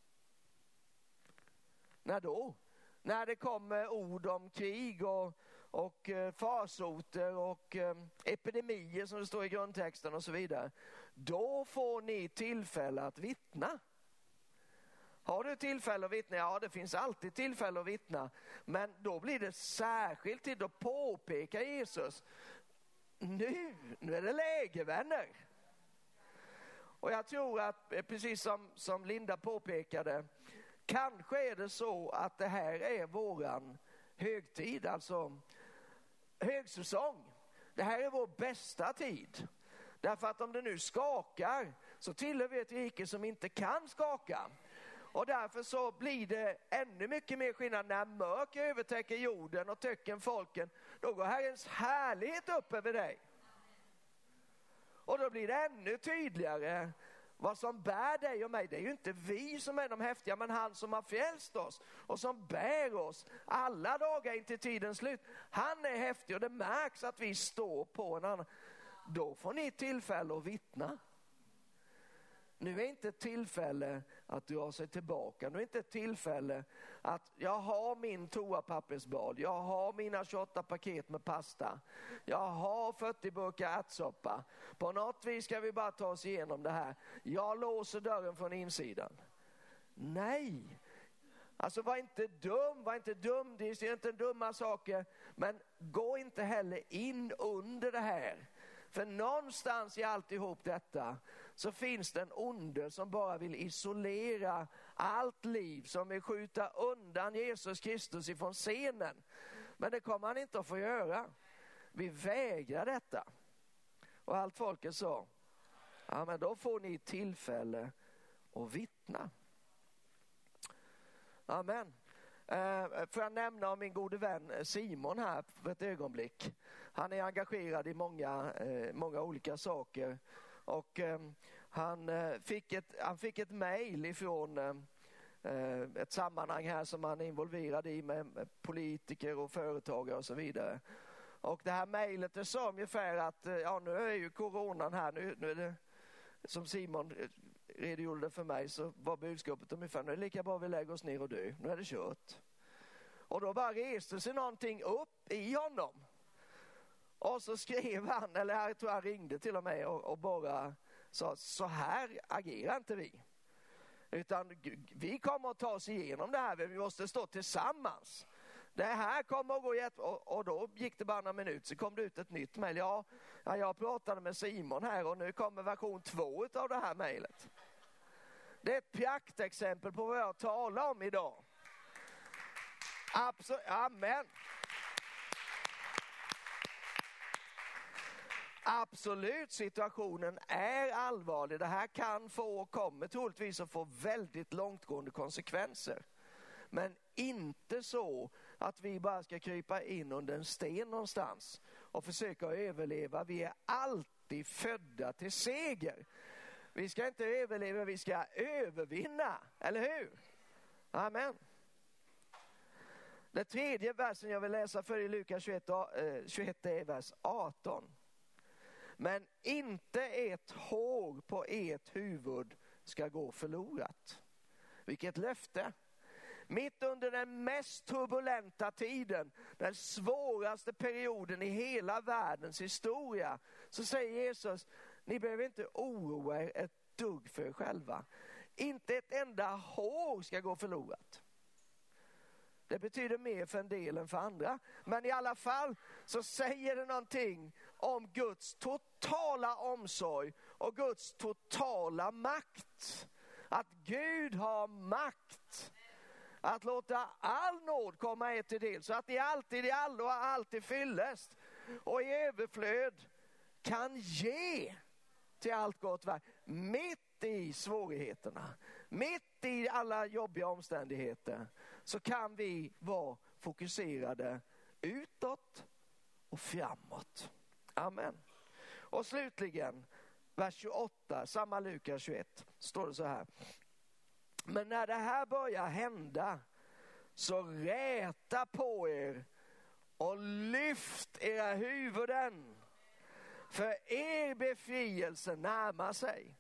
När då? När det kommer ord om krig och farsoter och epidemier som det står i grundtexten och så vidare. Då får ni tillfälle att vittna. Har du tillfälle att vittna? Ja, det finns alltid tillfälle att vittna. Men då blir det särskilt till att påpeka Jesus. Nu är det läge, vänner. Och jag tror att, precis som Linda påpekade, kanske är det så att det här är våran högtid, alltså högsäsong. Det här är vår bästa tid. Därför att om det nu skakar så tillhör vi ett rike som inte kan skaka. Och därför så blir det ännu mycket mer skillnad när mörker övertäcker jorden och töcken folken. Då går Herrens härlighet upp över dig. Och då blir det ännu tydligare vad som bär dig och mig. Det är ju inte vi som är de häftiga, men han som har frälst oss och som bär oss alla dagar in till tidens slut. Han är häftig och det märks att vi står på en annan. Då får ni tillfälle att vittna. Nu är inte ett tillfälle att dra sig tillbaka. Nu är inte ett tillfälle att jag har min toapappersbad. Jag har mina 28 paket med pasta. Jag har 40 burkar ärtsoppa. På något vis ska vi bara ta oss igenom det här. Jag låser dörren från insidan. Nej. Alltså var inte dum. Det är inte dumma saker. Men gå inte heller in under det här. För någonstans i alltihop detta så finns det en onde som bara vill isolera allt liv, som vill skjuta undan Jesus Kristus ifrån scenen. Men det kommer han inte att få göra. Vi vägrar detta. Och allt folket sa, ja men då får ni tillfälle att vittna. Amen. Får jag nämna om min gode vän Simon här för ett ögonblick. Han är engagerad i många olika saker. Och han fick ett mejl ifrån ett sammanhang här som han är involverad i med politiker och företagare och så vidare. Och det här mejlet sa ungefär att ja, nu är ju coronan här. Nu är det, som Simon redogjorde för mig, så var budskapet ungefär, nu är det lika bra vi lägger oss ner och dö. Nu är det kört. Och då bara reste sig någonting upp i honom. Och så skrev han, eller jag tror han ringde till och med och bara sa, så här agerar inte vi. Utan vi kommer att ta oss igenom det här, vi måste stå tillsammans. Det här kommer att gå och då gick det bara några minuter så kom det ut ett nytt mejl. Ja, jag pratade med Simon här och nu kommer version 2 av det här mejlet. Det är ett praktexempel på vad jag talar om idag. Absolut, amen. Absolut, situationen är allvarlig. Det här kan kommer troligtvis att få väldigt långtgående konsekvenser. Men inte så att vi bara ska krypa in under en sten någonstans och försöka överleva. Vi är alltid födda till seger. Vi ska inte överleva, vi ska övervinna. Eller hur? Amen. Den tredje versen jag vill läsa för i Lukas 21 är vers 18. Men inte ett hår på ert huvud ska gå förlorat. Vilket löfte. Mitt under den mest turbulenta tiden, den svåraste perioden i hela världens historia, så säger Jesus, ni behöver inte oroa er ett dugg för er själva. Inte ett enda hår ska gå förlorat. Det betyder mer för en del än för andra. Men i alla fall så säger det någonting om Guds totala omsorg och Guds totala makt. Att Gud har makt att låta all nåd komma er till del. Så att ni alltid i allo och alltid fyllest och i överflöd kan ge till allt gott verk. Mitt i svårigheterna, mitt i alla jobbiga omständigheter, så kan vi vara fokuserade utåt och framåt. Amen. Och slutligen, vers 28, samma Lukas 21, står det så här. Men när det här börjar hända, så räta på er och lyft era huvuden, för er befrielse närmar sig.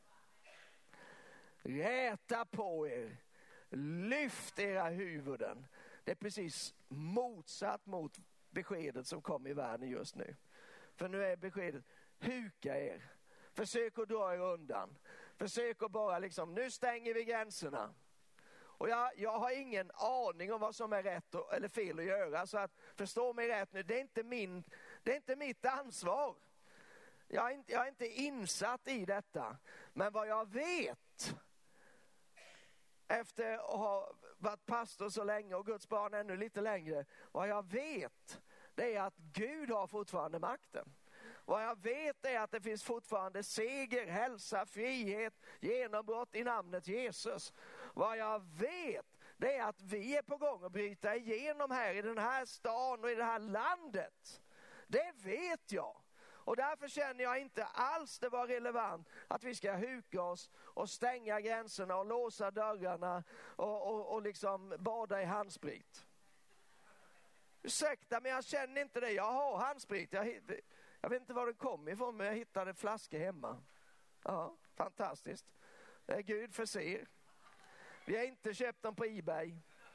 Räta på er, lyft era huvuden. Det är precis motsatt mot beskedet som kommer i världen just nu. För nu är beskedet, huka er. Försök att dra er undan. Försök att bara liksom, nu stänger vi gränserna. Och jag har ingen aning om vad som är rätt eller fel att göra. Så att förstå mig rätt nu, det är inte mitt ansvar. Jag är inte insatt i detta. Men vad jag vet, efter att ha varit pastor så länge och Guds barn ännu lite längre. Vad jag vet, det är att Gud har fortfarande makten. Vad jag vet är att det finns fortfarande seger, hälsa, frihet, genombrott i namnet Jesus. Vad jag vet, det är att vi är på gång att bryta igenom här i den här stan och i det här landet. Det vet jag. Och därför känner jag inte alls det var relevant att vi ska huka oss och stänga gränserna och låsa dörrarna och liksom bada i handsprit. Ursäkta, men jag känner inte det. Jag har handsprit. Jag vet inte var den kom ifrån, men jag hittade flaskor hemma. Ja, fantastiskt. Gud förser. Vi har inte köpt dem på eBay.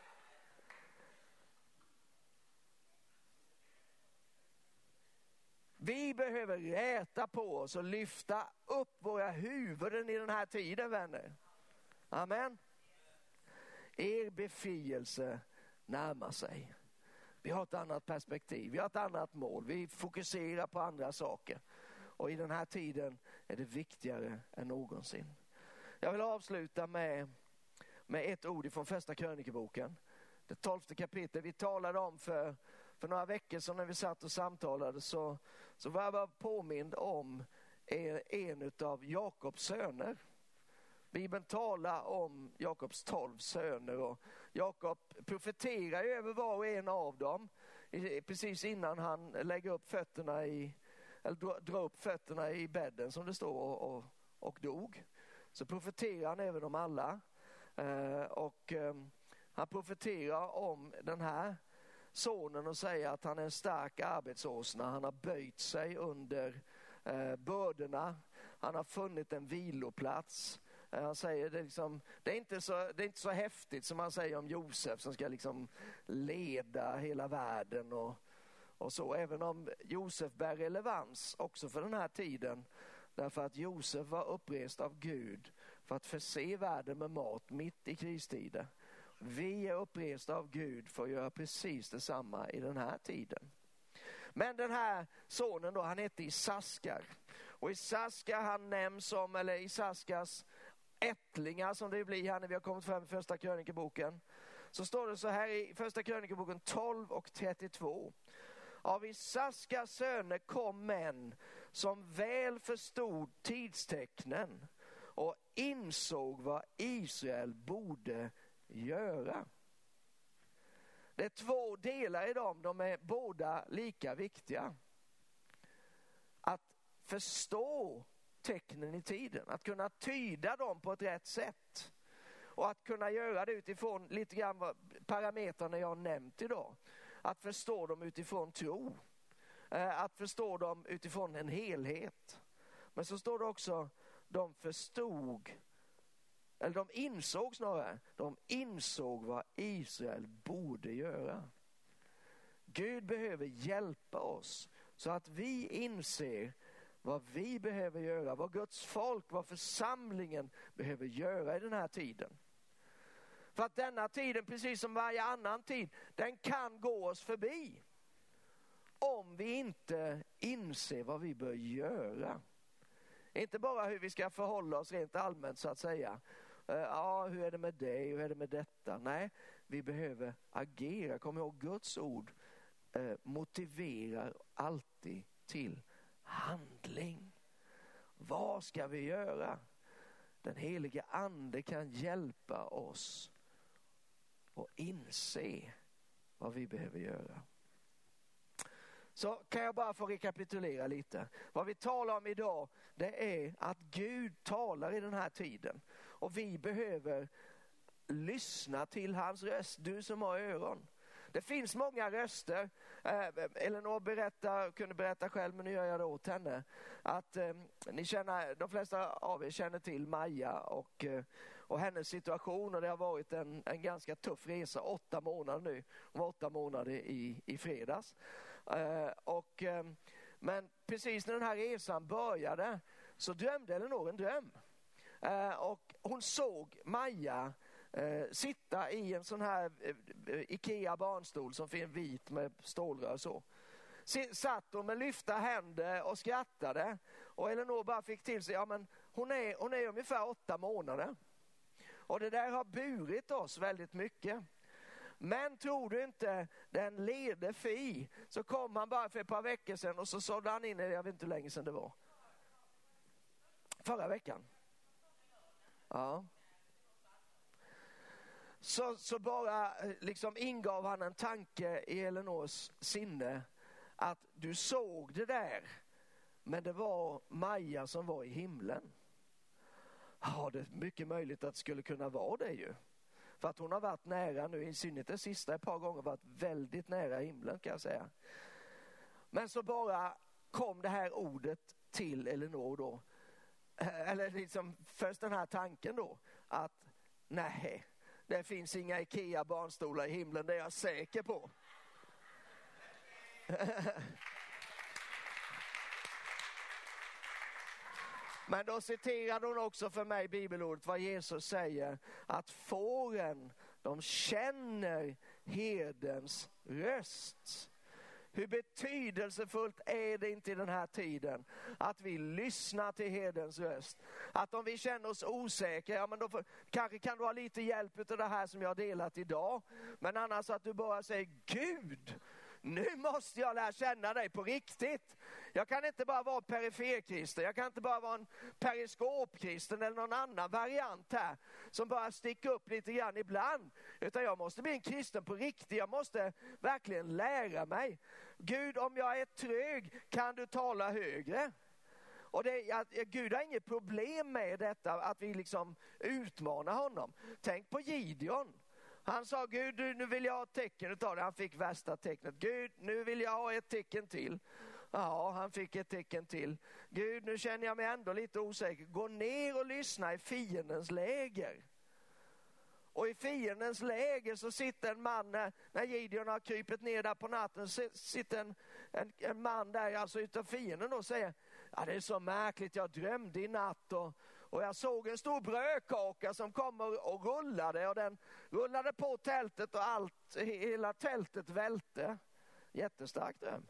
Vi behöver räta på oss och lyfta upp våra huvuden i den här tiden, vänner. Amen. Er befrielse närmar sig. Vi har ett annat perspektiv, vi har ett annat mål. Vi fokuserar på andra saker. Och i den här tiden är det viktigare än någonsin. Jag vill avsluta med ett ord från första krönikeboken. Det 12:e kapitlet. Vi talade om för några veckor sedan när vi satt och samtalade, så var jag bara påmind om en av Jakobs söner. Bibeln talar om Jakobs 12 söner, och Jakob profeterar över var och en av dem precis innan han lägger upp fötterna eller drar upp fötterna i bädden, som det står, och dog. Så profeterar han över dem alla. Han profeterar om den här sonen och säger att han är en stark arbetsåsna. Han har böjt sig under bördorna. Han har funnit en viloplats. Han säger det är inte så häftigt som han säger om Josef som ska liksom leda hela världen och så. Även om Josef bär relevans också för den här tiden. Därför att Josef var upprest av Gud för att förse världen med mat mitt i kristider. Vi är uppresta av Gud för att göra precis detsamma i den här tiden. Men den här sonen då, han heter Isaskar. Och Isaskar, han nämns som, eller Isaskas ättlingar som det blir här när vi har kommit fram i första krönikeboken. Så står det så här i första krönikeboken 12:32. Av Isaskars söner kom män som väl förstod tidstecknen och insåg vad Israel borde göra. Det är 2 delar i dem, de är båda lika viktiga. Att förstå tecknen i tiden, att kunna tyda dem på ett rätt sätt och att kunna göra det utifrån lite grann parametrarna jag har nämnt idag. Att förstå dem utifrån tro, att förstå dem utifrån en helhet. Men så står det också, de insåg vad Israel borde göra. Gud behöver hjälpa oss så att vi inser vad vi behöver göra, vad Guds folk, vad församlingen behöver göra i den här tiden. För att denna tiden, precis som varje annan tid, den kan gå oss förbi om vi inte inser vad vi bör göra. Inte bara hur vi ska förhålla oss rent allmänt så att säga. Ja, hur är det med dig? Hur är det med detta? Nej, vi behöver agera. Kom ihåg, Guds ord motiverar alltid till handling. Vad ska vi göra? Den helige ande kan hjälpa oss att inse vad vi behöver göra. Så kan jag bara få rekapitulera lite. Vad vi talar om idag, det är att Gud talar i den här tiden. Och vi behöver lyssna till hans röst, du som har öron. Det finns många röster. Elinor kunde berätta själv, men nu gör jag det åt henne. Att de flesta av er känner till Maja och hennes situation. Och det har varit en ganska tuff resa, 8 månader nu. Hon var 8 månader i fredags. Men precis när den här resan började så drömde Elinor en dröm. Och hon såg Maja sitta i en sån här Ikea barnstol som finns vit med stålrör så. Satt hon med lyfta händer och skrattade. Och Elinor bara fick till sig, ja men hon är ungefär 8 månader. Och det där har burit oss väldigt mycket. Men tror du inte den leder fi, så kom han bara för ett par veckor sedan och så sådde han in, jag vet inte hur länge sedan det var. Förra veckan. Ja. Så bara liksom ingav han en tanke i Elinors sinne att du såg det där, men det var Maja som var i himlen. Ja, det är mycket möjligt att det skulle kunna vara det ju. För att hon har varit nära nu, i synnerhet det sista ett par gånger varit väldigt nära himlen kan jag säga. Men så bara kom det här ordet till Elinor då. Eller liksom först den här tanken då. Att nej, det finns inga Ikea barnstolar i himlen, det är jag säker på. Men då citerade hon också för mig bibelordet vad Jesus säger. Att fåren, de känner herdens röst. Hur betydelsefullt är det inte i den här tiden att vi lyssnar till herdens röst. Att om vi känner oss osäkra, ja men då kanske kan du ha lite hjälp av det här som jag har delat idag. Men annars att du bara säger Gud, nu måste jag lära känna dig på riktigt. Jag kan inte bara vara periferkristen. Jag kan inte bara vara en periskopkristen eller någon annan variant här som bara sticker upp lite grann ibland. Utan jag måste bli en kristen på riktigt. Jag måste verkligen lära mig. Gud, om jag är trög, kan du tala högre? Och Gud har inget problem med detta, att vi liksom utmanar honom. Tänk på Gideon. Han sa, Gud, nu vill jag ha ett tecken utav det. Han fick värsta tecknet. Gud, nu vill jag ha ett tecken till. Ja, han fick ett tecken till. Gud, nu känner jag mig ändå lite osäker. Gå ner och lyssna i fiendens läger. Och i fiendens läger så sitter en man, när Gideon har krypit ner där på natten, så sitter en man där, alltså utav fienden, och säger, ja det är så märkligt, jag drömde i natt och jag såg en stor brödkaka som kom och rullade, och den rullade på tältet och hela tältet välte. Jättestark dröm.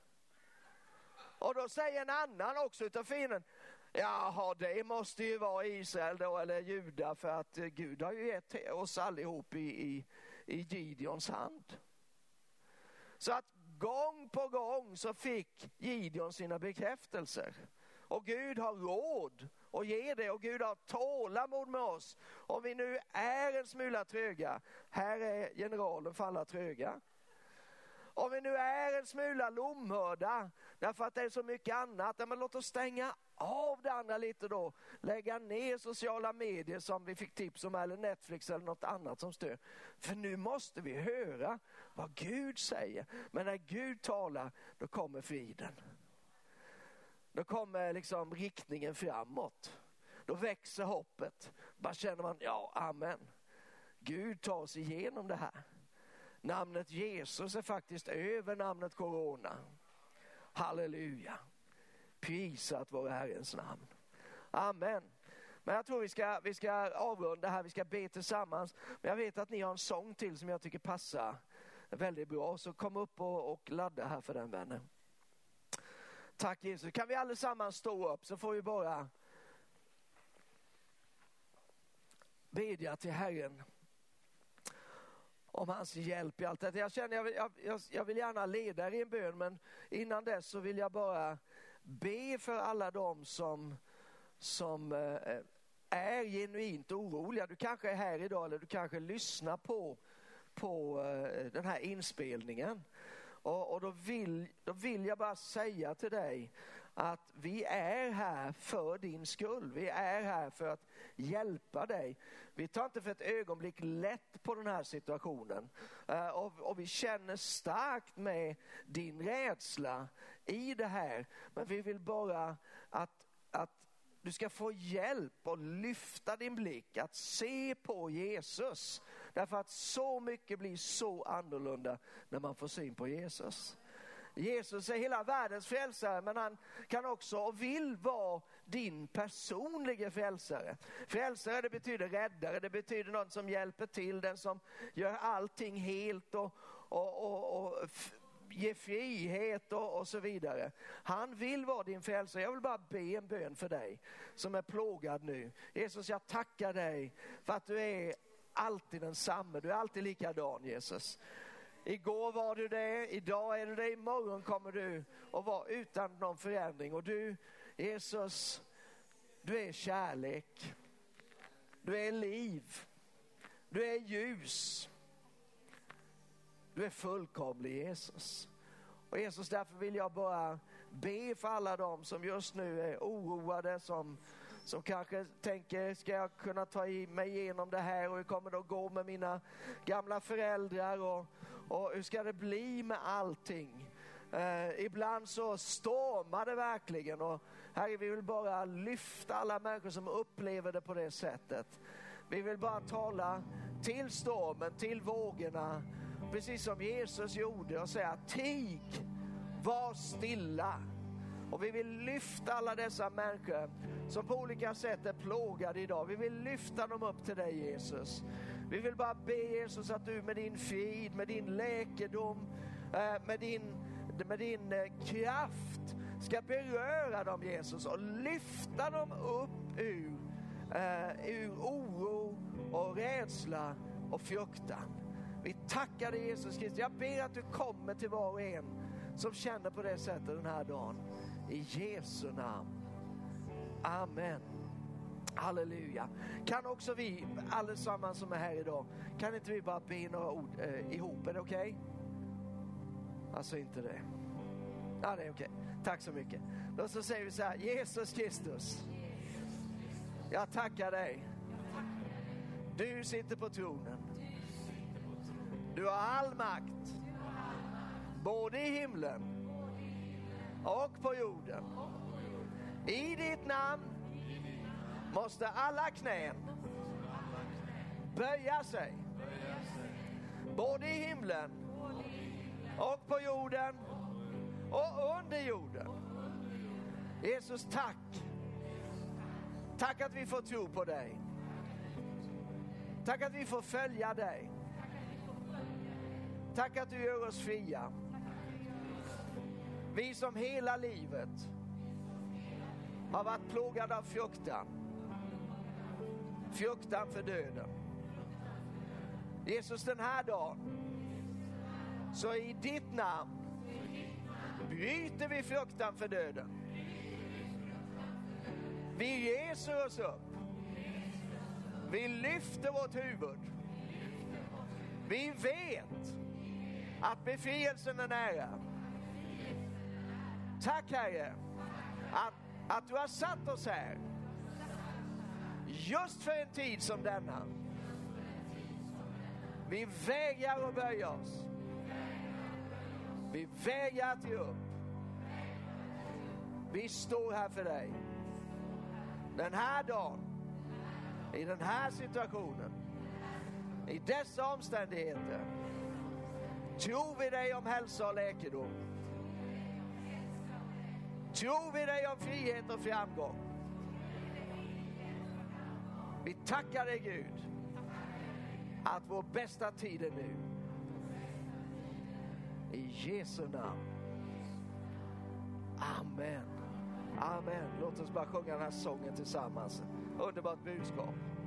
Och då säger en annan också utav fienden, jaha, det måste ju vara Israel då, eller Juda, för att Gud har ju gett oss allihop i Gideons hand. Så att gång på gång så fick Gideon sina bekräftelser. Och Gud har råd att ge det, och Gud har tålamod med oss. Om vi nu är en smula tröga, här är generalen för alla tröga. Om vi nu är en smula lomhörda, därför att det är så mycket annat, men låt oss stänga av det andra lite då. Lägga ner sociala medier som vi fick tips om, eller Netflix eller något annat som stör. För nu måste vi höra vad Gud säger. Men när Gud talar, då kommer friden. Då kommer liksom riktningen framåt. Då växer hoppet. Bara känner man, ja, amen. Gud tar oss igenom det här. Namnet Jesus är faktiskt över namnet corona. Halleluja. Prisat vare Herrens namn. Amen. Men jag tror vi ska avrunda här. Vi ska be tillsammans. Men jag vet att ni har en sång till som jag tycker passar väldigt bra. Så kom upp och ladda här för den, vännen. Tack Jesus. Kan vi allesammans stå upp, så får vi bara bedja till Herren om hans hjälp i allt det. Jag känner jag vill gärna leda er i en bön, men innan dess så vill jag bara be för alla dem som är genuint oroliga. Du kanske är här idag, eller du kanske lyssnar på den här inspelningen. Och då vill jag bara säga till dig att vi är här för din skull. Vi är här för att hjälpa dig. Vi tar inte för ett ögonblick lätt på den här situationen. Och vi känner starkt med din rädsla i det här. Men vi vill bara att du ska få hjälp att lyfta din blick, att se på Jesus. Därför att så mycket blir så annorlunda när man får syn på Jesus. Jesus är hela världens frälsare, men han kan också och vill vara din personliga frälsare. Frälsare, det betyder räddare, det betyder någon som hjälper till, den som gör allting helt och ger frihet och så vidare. Han vill vara din frälsare. Jag vill bara be en bön för dig som är plågad nu. Jesus, jag tackar dig för att du är alltid densamme. Du är alltid likadan, Jesus. Igår var du det, idag är du det, imorgon kommer du att vara utan någon förändring. Och du, Jesus, du är kärlek. Du är liv. Du är ljus. Du är fullkomlig, Jesus. Och Jesus, därför vill jag bara be för alla dem som just nu är oroade, som kanske tänker, ska jag kunna ta mig igenom det här, och hur kommer det att gå med mina gamla föräldrar, och hur ska det bli med allting? Ibland så stormar det verkligen, och Herre, vi vill bara lyfta alla människor som upplever det på det sättet. Vi vill bara tala till stormen, till vågorna, precis som Jesus gjorde, och säga: tig, var stilla. Och vi vill lyfta alla dessa människor som på olika sätt är plågade idag. Vi vill lyfta dem upp till dig, Jesus. Vi vill bara be, Jesus, att du med din frid, med din läkedom, med din kraft ska beröra dem, Jesus, och lyfta dem upp ur oro och rädsla och fruktan. Vi tackar dig, Jesus Kristus. Jag ber att du kommer till var och en som känner på det sättet den här dagen. I Jesu namn. Amen. Halleluja. Kan också vi allesammans som är här idag, kan inte vi bara be några ord ihop? Är det okej? Alltså inte det. Ja, det är okej. Tack så mycket. Då så säger vi så här: Jesus Kristus, jag tackar dig. Du sitter på tronen. Du har all makt, både i himlen och på jorden. I ditt namn måste alla knän böja sig, både i himlen och på jorden och under jorden. Jesus, tack. Tack att vi får tro på dig. Tack att vi får följa dig. Tack att du gör oss fria. Vi som hela livet har varit plågade av fruktan. Fruktan för döden. Jesus, den här dagen, så i ditt namn bryter vi fruktan för döden. Vi reser oss upp. Vi lyfter vårt huvud. Vi vet att befrielsen är nära. Tack, Herre, att du har satt oss här just för en tid som denna. Vi vägrar att böja oss. Vi vägrar att ge upp. Vi står här för dig. Den här dagen, i den här situationen, i dessa omständigheter, tror vi dig om hälsa och läkedom. Tror vi dig om frihet och framgång. Vi tackar dig, Gud, att vår bästa tid är nu. I Jesu namn. Amen. Amen. Låt oss bara sjunga den här sången tillsammans. Underbart budskap.